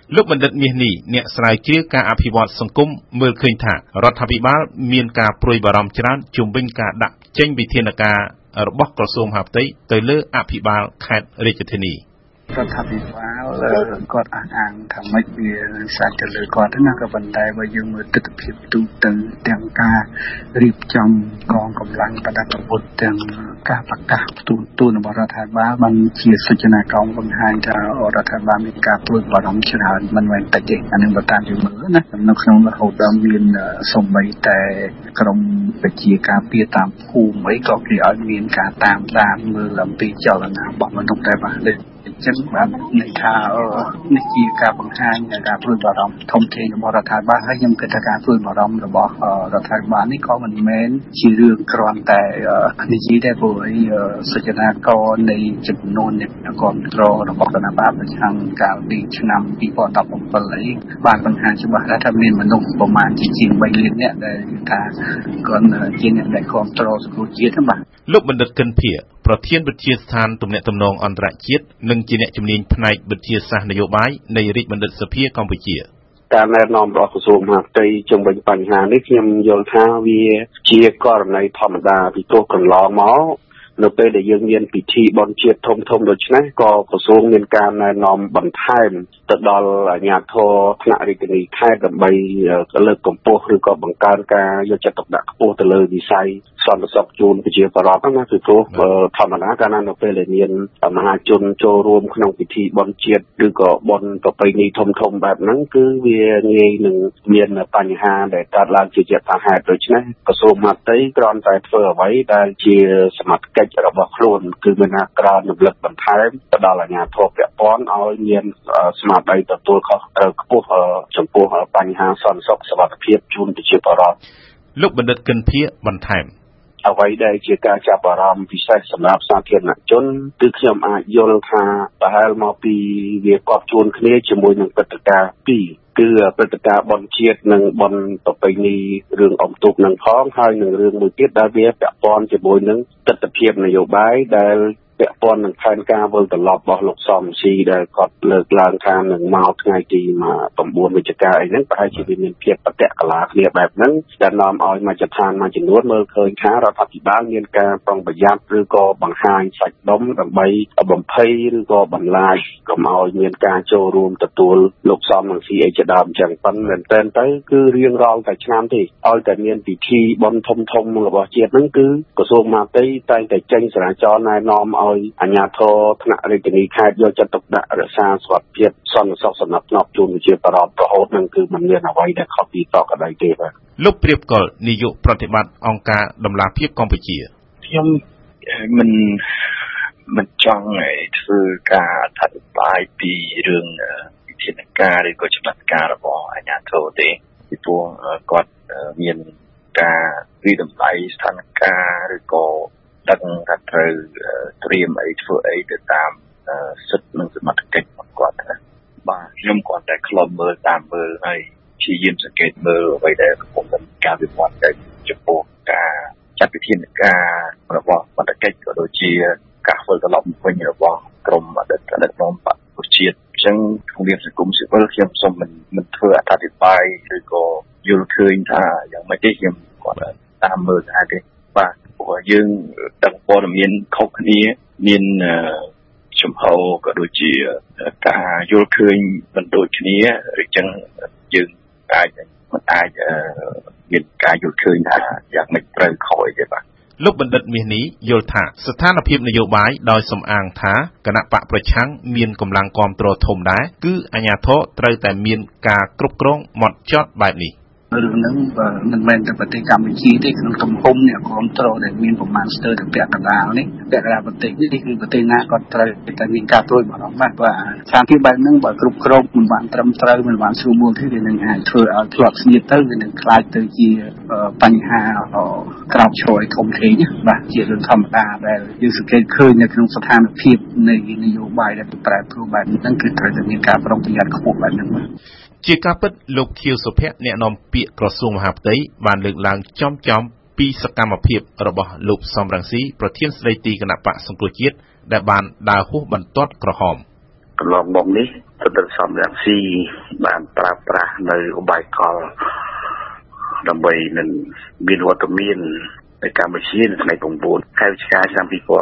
លោកបណ្ឌិតមាសនេះអ្នកស្រាវជ្រាវការអភិវឌ្ឍសង្គមមើលឃើញថារដ្ឋាភិបាលមានការព្រួយបារម្ភច្រើនជុំវិញការដាក់ចេញវិធានការរបស់ក្រសួងមហាផ្ទៃទៅលើអភិបាលខេត្តរាជធានីរដ្ឋាភិបាលគាត់អះអាងថាម៉េចវាសាច់ទៅលើគាត់ណាក៏ប៉ុន្តែបើយើងមើលទស្សនវិជ្ជាទូទៅទាំងការរៀបចំកងកម្លាំងបដិបត្តិទាំងការប្រកាសទូនរបស់រដ្ឋាភិបាលបានជាសច្ចនាករបង្ហាញថារដ្ឋាភិបាលមានការព្រួយបារម្ភច្រើនមិនមែនតិចទេអានឹងបើតាមយើងមើលណានៅក្នុងរហូតដល់មានសំបីតែក្រមវិជាការពារតាមភូមិអីក៏គេឲ្យមានការតាមមើលអំពីចលនារបស់មនុស្សដែរបាទចឹងបាទន័យថានេះជាការបង្ហាញនៃការព្រួយបារម្ភធំធេងរបស់រដ្ឋាភិបាលហើយខ្ញុំគិតថាការព្រួយបារម្ភរបស់រដ្ឋាភិបាលនេះក៏មិនមែនជារឿងគ្រាន់តែនិយាយតែព្រោះសច្ចនាករនៃចំនួនអ្នកគ្រប់គ្រងរបស់គណៈបកប្រឆាំងកាលពីឆ្នាំ2017អីបានបង្ហាញច្បាស់ថាមានមនុស្សប្រមាណជាង3លាននាក់ដែលថាគាត់ជាអ្នកដែលគ្រប់គ្រងសង្គមជាតិបាទលោកបណ្ឌិតកិនភៀប្រធានវិទ្យាស្ថានទំនាក់ទំនងអន្តរជាតិនិងជាអ្នកជំនាញផ្នែកវិទ្យាសាស្ត្រនយោបាយនៃរាជបណ្ឌិតសភាកម្ពុជាការណែនាំរបស់ក្រសួងមហាផ្ទៃជំវិញបញ្ហានេះខ្ញុំយល់ថាវាជាករណីធម្មតាពីព្រោះកន្លងមកនៅពេលដែលយើងមានពិធីបុណ្យជាតិធំដូចនេះក៏ក្រសួងមានការណែនាំបន្ថែមទៅដល់អាជ្ញាធរថ្នាក់រាជធានីខេត្តដើម្បីលើកកម្ពស់ឬក៏បង្កើនការយកចិត្តទុកដាក់ខ្ពស់ទៅលើវិស័យសន្តិសុខជូនប្រជាពលរដ្ឋណាពីព្រោះធម្មតាកាលណានៅពេលដែលមានមហាជនចូលរួមក្នុងពិធីបុណ្យជាតិឬក៏បុណ្យប្រពៃណីធំបែបហ្នឹងគឺវាងាយនឹងមានបញ្ហាដែលកើតឡើងជាយថាហេតុដូច្នេះក្រសួងមហាផ្ទៃគ្រាន់តែធ្វើអ្វីដែលជាសមត្ថកិច្ចរបស់ខ្លួនគឺមានការក្រានរំលឹកបន្ថែមទៅដល់អាជ្ញាធរពាក់ព័ន្ធឲ្យមានស្មារតីទទួលខុសត្រូវខ្ពស់ចំពោះបញ្ហាសន្តិសុខសុវត្ថិភាពជូនប្រជាពលរដ្ឋលោកបណ្ឌិតកិនភៀបន្ថែមអ្វីដែលជាការចាប់អារម្មណ៍ពិសេសសម្រាប់សាធារណជនគឺខ្ញុំអាចយល់ថាប្រហែលមកពីវាកប់ជួនគ្នាជាមួយនឹងព្រឹត្តិការណ៍ពីរគឺព្រឹត្តិការណ៍បុណ្យជាតិនិងបុណ្យប្រពៃណីរឿងអុំទូកនឹងផងហើយនឹងរឿងមួយទៀតដែលវាពាក់ព័ន្ធជាមួយនឹងទស្សនវិជ្ជានយោបាយដែលពាក់ព័ន្ធនឹងផែនការវិលត្រឡប់របស់លោកសំស៊ីដែលគាត់លើកឡើងថានឹងមកថ្ងៃទី9វិច្ឆិកាអីហ្នឹងប្រហែលជាមានភាពប្រតិកលាគ្នាបែបហ្នឹងដែលនាំឲ្យមជ្ឈដ្ឋានមួយចំនួនមើលឃើញថារដ្ឋាភិបាលមានការប្រុងប្រយ័ត្នឬក៏បង្ហាញសាច់ដុំដើម្បីបំភ័យឬក៏បន្លាចកុំឲ្យមានការចូលរួមទទួលលោកសំនឹងស៊ីអីជាដើមអញ្ចឹងប៉ុន្តែមែនទៅគឺរៀងរាល់តែឆ្នាំទេឲ្យតែមានពិធីបុណ្យធំរបស់ជាតិហ្នឹងគឺក្រសួងមហាផ្ទៃតែងតែចេញចរាចរណ៍ណែនាំឲ្យអាជ្ញាធរថ្នាក់រាជធានីខេត្តយកចិត្តទុកដាក់រក្សាសុខភាពសន្តិសុខសំណាក់ភ្នប់ជូនប្រជាពលរដ្ឋរហូតនឹងគឺមិនមានអ្វីដែលខុសពីតកដីទេបាទលោកព្រៀបកុលនាយកប្រតិបត្តិអង្គការដំឡាភិបកម្ពុជាខ្ញុំមិនចង់ធ្វើការអធិប្បាយពីរឿងវិធានការឬក៏ចំណាត់ការរបស់អាជ្ញាធរទេពីព្រោះគាត់មានការវិតម្លៃស្ថានភាពឬក៏ដឹងថាត្រូវត្រៀមអីធ្វើអីទៅតាមសិទ្ធិនិងសមត្ថកិច្ចរបស់គាត់ណាបាទខ្ញុំគាត់តែខ្លំមើលហើយព្យាយាមសង្កេតមើលអ្វីដែលកំពុងតែការវិវត្តទៅចំពោះការចាត់វិធានការរបស់សមត្ថកិច្ចក៏ដូចជាការធ្វើត្រឡប់មកវិញរបស់ក្រមអតីតនាំបកប្រជាជាតិអញ្ចឹងក្នុងនាមសង្គមស៊ីវិលខ្ញុំសូមមិនធ្វើអត្ថាធិប្បាយឬក៏យល់ឃើញថាយ៉ាងម៉េចទេខ្ញុំគាត់តាមមើលថាទេបាទព្រោះយើងដឹងព័ត៌មានខុសគ្នាមានចំហក៏ដូចជាការយល់ឃើញមិនដូចគ្នាឬចឹងយើងអាចមានការយល់ឃើញថាយ៉ាងម៉េចត្រូវខុសអីទេបាទលោកបណ្ឌិតមាសនេះយល់ថាស្ថានភាពនយោបាយដោយសំអាងថាគណៈបកប្រឆាំងមានកម្លាំងគាំទ្រធំដែរគឺអាជ្ញាធរត្រូវតែមានការគ្រប់គ្រងហ្មត់ចត់បែបនេះរឿងហ្នឹងមិនមែនតែប្រទេសកម្ពុជាទេក្នុងទំហំអ្នកគ្រប់គ្រងដែលមានប្រមាណស្ទើរតែពាក់កណ្ដាលនេះពាក់កណ្ដាលប្រទេសនេះគឺប្រទេសណាក៏ត្រូវតែមានការព្រួយបារម្ភបាទស្ថានភាពបែបហ្នឹងបើគ្រប់គ្រងមិនបានត្រឹមត្រូវមិនបានស្រួលមួលទេវានឹងអាចធ្វើឲ្យធ្លាប់ស្នៀតទៅវានឹងខ្លាចទៅជាបញ្ហាក្រោកឈរឲ្យធំធេងបាទជារឿងធម្មតាដែលយើងសង្កេតឃើញនៅក្នុងស្ថានភាពនៃនយោបាយដែលប្រែប្រួលបែបហ្នឹងគឺត្រូវតែមានការប្រុងប្រយ័ត្នខ្ពស់បែបហ្នឹងបាទជាការពិតលោកខៀវសុភ័ក្រអ្នកនាំពាក្យក្រសួងមហាផ្ទៃបានលើកឡើងចំពីសកម្មភាពរបស់លោកសំរងស៊ីប្រធានស្ដីទីគណៈបកសង្គ្រោះជាតិដែលបានដើរហួសបន្ទាត់ក្រហមកន្លងមកនេះប្រតិកម្មរាំងស៊ីបានប្រើប្រាស់នៅឧបាយកលដើម្បីនឹងមានវត្តមានในកម្ពុជានៅថ្ងៃ9ខែវិច្ឆិកាឆ្នាំ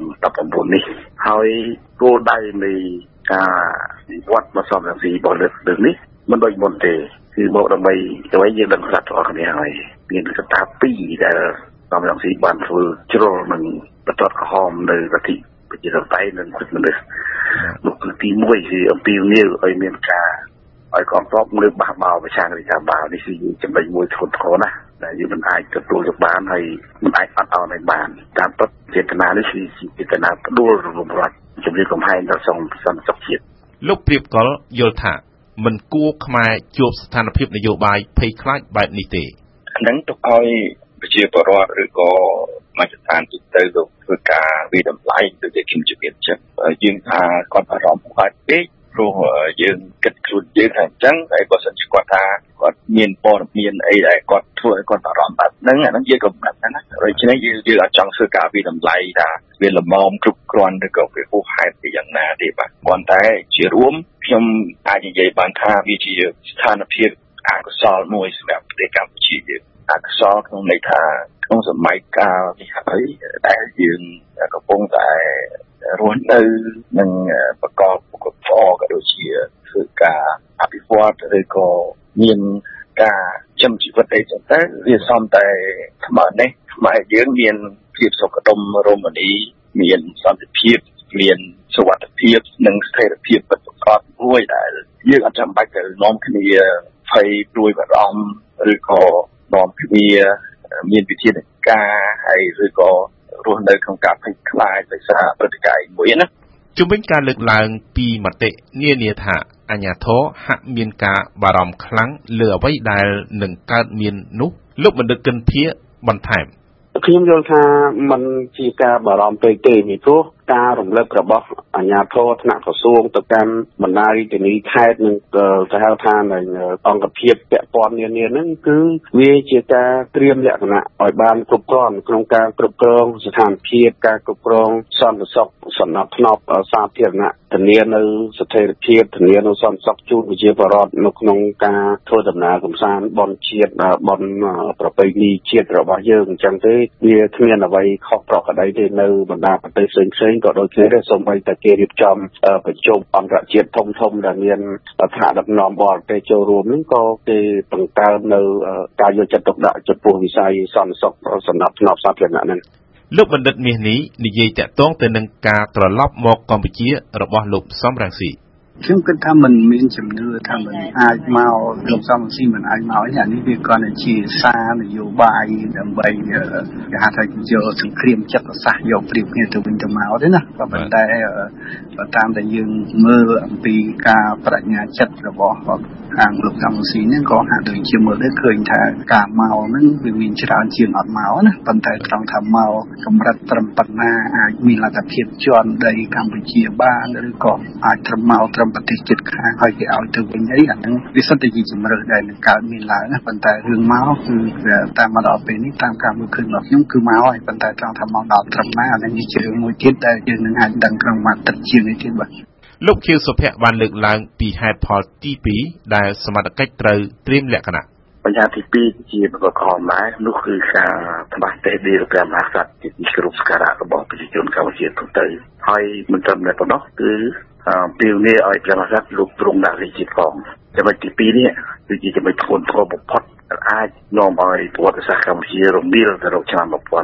2019នេះហើយគោលដៅនៃការវិវត្តមកសំរងស៊ីរបស់លើកនេះមិនដូចមុនទេគឺមកដើម្បីយើងដឹងស្រាប់ទាំងអស់គ្នាហើយមានកត្តា2ដែលសំរងស៊ីបានធ្វើជ្រុលនឹងបន្ទាត់ក្រហមនៅលទ្ធិប្រជាធិបតេយ្យនិងសិទ្ធិមនុស្សនោះគឺទី1គឺអំពីនីវឲ្យមានការឲ្យកងទ័ពលើបះបោប្រឆាំងរាជការបាវនេះគឺចំណុចមួយធ្ងន់ធ្ងរណាស់ដែលយើងមិនអាចទទួលយកបានហើយមិនអាចអត់ឱនឲ្យបានតាមពិតចេតនានេះគឺចេតនាផ្ដួលរំលំរដ្ឋជំនឿកំហែងដល់សន្តិសុខជាតិលោកព្រៀបកុលយល់ថាមិនគួរខ្មែរជួបស្ថានភាពនយោបាយភ័យខ្លាចបែបនេះទេហ្នឹងទុកឲ្យប្រជាពលរដ្ឋឬក៏មជ្ឈដ្ឋានទូទៅលោកធ្វើការវិតម្លៃដូចជាខ្ញុំជម្រាបចឹងយើងថាគាត់អារម្មណ៍ខ្វាច់ពេកព្រោះយើងគិតខ្លួនយើងថាអញ្ចឹងហើយបើសិនជាគាត់ថាគាត់មានព័ត៌មានអីដែលគាត់ធ្វើឲ្យគាត់អារម្មណ៍បែបហ្នឹងអាហ្នឹងយើងក៏មិនដឹងណាដូច្នេះយើងអត់ចង់ធ្វើការវិតម្លៃថាវាល្មមគ្រប់គ្រាន់ឬក៏វាហួសហេតុពីយ៉ាងណាទេបាទគ្រាន់តែជារួមខ្ញុំអាចនិយាយបានថាវាជាស្ថានភាពអកុសលមួយសម្រាប់ប្រទេសកម្ពុជាយើងអកុសលក្នុងន័យថាក្នុងសម័យកាលនេះហើយដែលយើងកំពុងតែរស់នៅនឹងប្រកបមុខរបរក៏ដូចជាធ្វើការអភិវឌ្ឍឬក៏មានការចំជីវិតអីចឹងទៅវាសំតែថ្មនេះខ្មែរយើងមានភាពសុខដុមរមនាមានសន្តិភាពមានសុវត្ថិភាពនិងស្ថិរភាពពិតប្រាកដមួយដែលយើងអត់ចាំបាច់ទៅនាំគ្នាភ័យព្រួយបារម្ភឬក៏នាំគ្នាមានវិធានការហើយឬក៏រស់នៅក្នុងការភ័យខ្លាចដោយសារព្រឹត្តិការណ៍មួយណាជំវិញការលើកឡើងពីមតិនានាថាអាជ្ញាធរហាក់មានការបារម្ភខ្លាំងលើអ្វីដែលនឹងកើតមាននោះលោកបណ្ឌិតកិនភាបន្ថែមខ្ញុំយល់ថាมันជាការបារម្ភពេកទេពីព្រោះការរំលឹករបស់អាជ្ញាធរថ្នាក់ក្រសួងទៅកាន់បណ្ដារាជធានីខេត្តនិងទៅហៅថានៅអង្គភាពពាក់ព័ន្ធនានាហ្នឹងគឺវាជាការត្រៀមលក្ខណៈឲ្យបានគ្រប់គ្រាន់ក្នុងការគ្រប់គ្រងស្ថានភាពការគ្រប់គ្រងសន្តិសុខសំណាប់ធ្នាប់សាធារណៈធានានៅស្ថិរភាពធានានៅសន្តិសុខជូនប្រជាពលរដ្ឋនៅក្នុងការធ្វើដំណើរកម្សាន្តបុណ្យជាតិបុណ្យប្រពៃណីជាតិរបស់យើងអញ្ចឹងទេវាគ្មានអ្វីខុសប្រក្រតីទេនៅបណ្ដាប្រទេសផ្សេងក៏ដូចគ្នាដែរសូម្បីតែគេរៀបចំប្រជុំអន្តរជាតិធំដែលមានថ្នាក់ដឹកនាំបរទេសចូលរួមហ្នឹងក៏គេបង្កើននៅការយកចិត្តទុកដាក់ចំពោះវិស័យសន្តិសុខសម្រាប់ធ្នាប់សាធារណៈហ្នឹងលោកបណ្ឌិតមាសនេះនិយាយតាក់ទងទៅនឹងការត្រឡប់មកកម្ពុជារបស់លោកសំរងស៊ីខ្ញុំគិតថាมันមានជំនឿថាมันអាចមកលោកសំរងស៊ីមិនអាចមកអានេះវាគ្រាន់តែជាសារនយោបាយដើម្បីគេហៅថាយកសង្គ្រាមចិត្តសាស្ត្រយកព្រៀបគ្នាទៅវិញទៅមកទេណាក៏ប៉ុន្តែតាមតែយើងមើលអំពីការបញ្ញាចិត្តរបស់ខាងលោកសំរងស៊ីហ្នឹងក៏ហាក់ដូចជាមើលទៅឃើញថាការមកហ្នឹងវាមានច្រើនជាងអត់មកណាប៉ុន្តែត្រង់ថាមកកម្រិតត្រឹមប៉ុណ្ណាអាចមានលទ្ធភាពជន់ដីកម្ពុជាបានឬក៏អាចត្រឹមមកត្រឹមប្រទេសជិតខាងហើយគេឲ្យទៅវិញអីអាហ្នឹងវាសិតតែជាជំរឿនដែលនឹងកើតមានឡើងណាប៉ុន្តែរឿងមកគឺតាមមកដល់ពេលនេះតាមការមើលឃើញរបស់ខ្ញុំគឺមកហើយប៉ុន្តែត្រង់ថាមកដល់ត្រឹមណាអានេះជារឿងមួយទៀតដែលយើងនឹងអាចដឹងក្នុងម៉ាត់ទឹកជាងនេះទៀតបាទលោកខៀវសុភ័ក្របានលើកឡើងពីហេតុផលទី2ដែលសមត្ថកិច្ចត្រូវត្រៀមលក្ខណៈបញ្ហាទី2ជាប្រកបខំដែរនោះគឺការផ្លាស់ទេឌីព្រះមហាក្សត្រជាទីគោរពសក្ការៈរបស់ប្រជាជនកម្ពុជាទូទៅហើយមិនត្រឹមតែប៉ុណ្ណោះគឺពីនេះឲ្យព្រះមហាក្សត្រលោកទ្រង់ដាក់រាជជាតិផងចំណុចទី2នេះគឺជាចំណុចធ្ងន់ធ្ងរបំផុតអាចនាំឲ្យប្រវត្តិសាស្ត្រកម្ពុជារំលាយទៅរកឆ្នាំ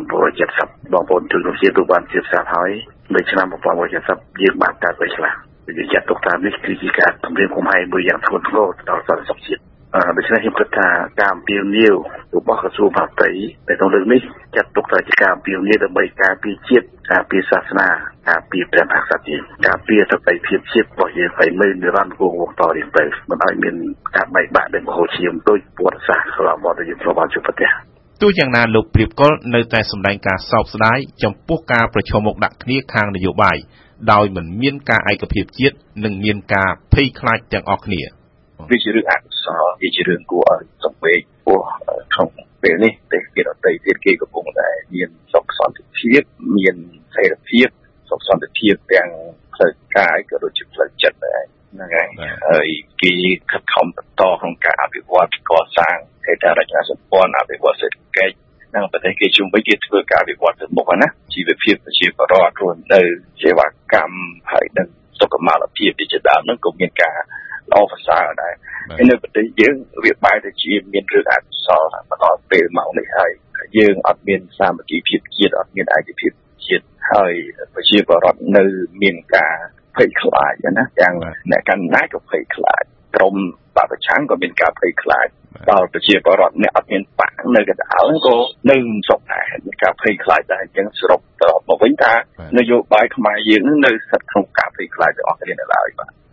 1970បងប្អូនជនជាតិទូបានជឿសាស្ត្រហើយនៅឆ្នាំ1970យើងបានកើតវិខ្លះវាចាត់ទុកថានេះគឺជាការគម្រាមកំហែងមួយយ៉ាងធ្ងន់ធ្ងរដល់សន្តិសុខជាតិដូច្នេះខ្ញុំគិតថាការអំពាវនាវរបស់ក្រសួងមហាផ្ទៃនៅក្នុងរឿងនេះចាត់ទុកថាជាការអំពាវនាវដើម្បីការពារជាតិការពារសាសនាការពារព្រះមហាក្សត្រយើងការពារសន្តិភាពជាតិរបស់យើងឲ្យនៅនិរន្តរ៍គង់វង្សតរៀងទៅមិនឲ្យមានការបែកបាក់ដែលមហោឈាមដោយប្រវត្តិសាស្ត្ររបស់មកយើងធ្លាប់បានជួបប្រទះទោះយ៉ាងណាលោកព្រៀបកុលនៅតែសម្ដែងការសោកស្ដាយចំពោះការប្រឈមមុខដាក់គ្នាខាងនយោបាយដោយមិនមានការឯកភាពជាតិនិងមានការភ័យខ្លាចទាំងអស់គ្នាវាជារឿងអកុសលវាជារឿងគួរឲ្យសង្វេគពោះក្នុងពេលនេះប្រទេសជាតិអតីតទៀតគេកំពុងតែមានសុខសន្តិភាពមានស្ថិរភាពសុខសន្តិភាពទាំងផ្លូវកាយក៏ដូចជាផ្លូវចិត្តដែរហ្នឹងហើយគេខិតខំបន្តក្នុងការអភិវឌ្ឍកសាងហេដ្ឋារចនាសម្ព័ន្ធអភិវឌ្ឍសេដ្ឋកិច្ចនិងប្រទេសគេជុំវិញគេធ្វើការអភិវឌ្ឍទៅមុខណាជីវភាពប្រជាពលរដ្ឋរស់នៅសេវាកម្មហើយនឹងសុខុមាលភាពជាដើមហ្នឹងក៏មានការល្អប្រសើរដែរហើយនៅប្រទេសយើងវាបែរទៅជាមានរឿងអកុសលមកដល់ពេលមកនេះហើយយើងអត់មានសាមគ្គីភាពជាតិអត់មានឯកភាពជាតិហើយប្រជាពលរដ្ឋនៅមានការភ័យខ្លាចណាទាំងអ្នកកាន់អំណាចក៏ភ័យខ្លាចក្រុមបពប្រឆាំងក៏មានការភ័យខ្លាចដល់ប្រជាពលរដ្ឋអ្នកអត់មានបាក់នៅកណ្ដាលក៏នៅមិនសុខដែរមានការភ័យខ្លាចដែរអញ្ចឹងសរុបទៅមកវិញថានយោបាយខ្មែរយើងនៅស្ថិតក្នុងការភ័យខ្លាចទាំងអស់គ្នានៅឡើយបាទ